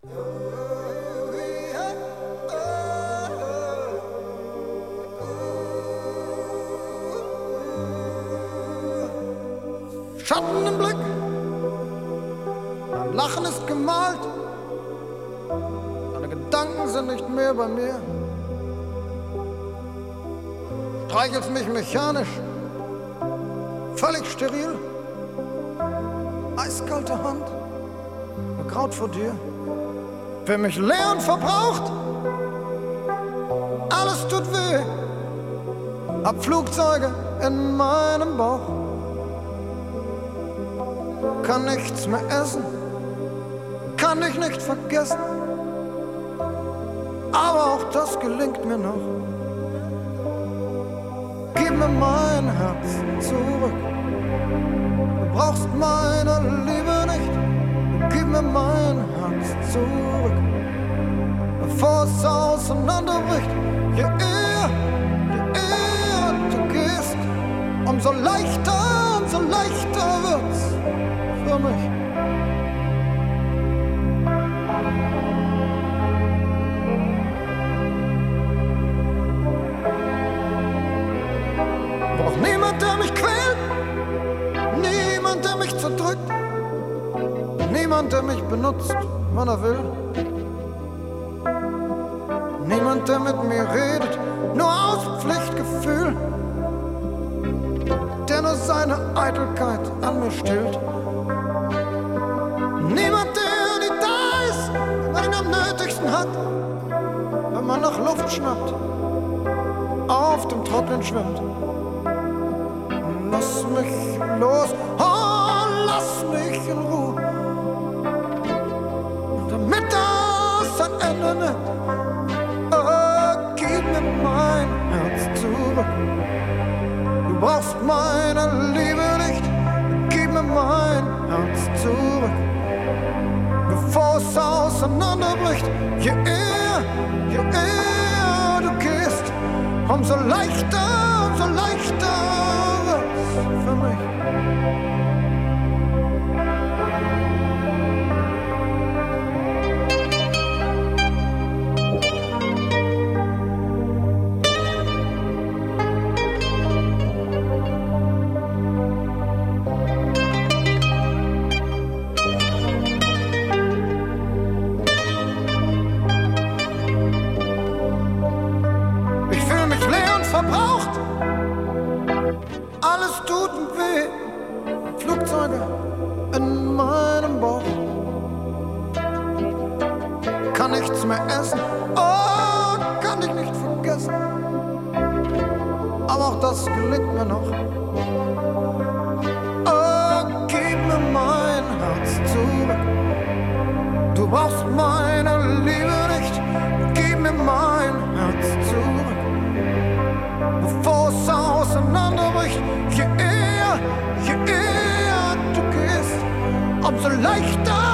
Schatten im Blick, mein Lachen ist gemalt, deine Gedanken sind nicht mehr bei mir. Streichelst mich mechanisch, völlig steril, eiskalte Hand, nur Kraut vor dir. Für mich leer und verbraucht, alles tut weh, hab Flugzeuge in meinem Bauch. Kann nichts mehr essen, kann dich nicht vergessen, aber auch das gelingt mir noch. Gib mir mein Herz zurück, du brauchst meine Liebe nicht. Gib mir mein Herz zurück, bevor es auseinanderbricht. Je eher du gehst, umso leichter wird's für mich. Brauch niemand, der mich quält, niemand, der mich zerdrückt, niemand, der mich benutzt, wann er will. Niemand, der mit mir redet, nur aus Pflichtgefühl, der nur seine Eitelkeit an mir stillt. Niemand, der nicht da ist, wenn man ihn am nötigsten hat, wenn man nach Luft schnappt, auf dem Trocknen schwimmt. Lass mich los, oh, lass mich in Ruhe, damit das ein Ende nimmt. Oh, gib mir mein Herz zurück, du brauchst meine Liebe nicht. Gib mir mein Herz zurück, bevor es auseinanderbricht. Je eher du gehst, umso leichter wird's für mich. Verbraucht, alles tut weh, Flugzeuge in meinem Bauch. Kann nichts mehr essen, oh, kann ich nicht vergessen, aber auch das gelingt mir noch. Oh, gib mir mein Herz zurück, du brauchst meine Liebe nicht. Gib mir mein Herz zurück, bevor es auseinanderbricht. Je eher du gehst, umso leichter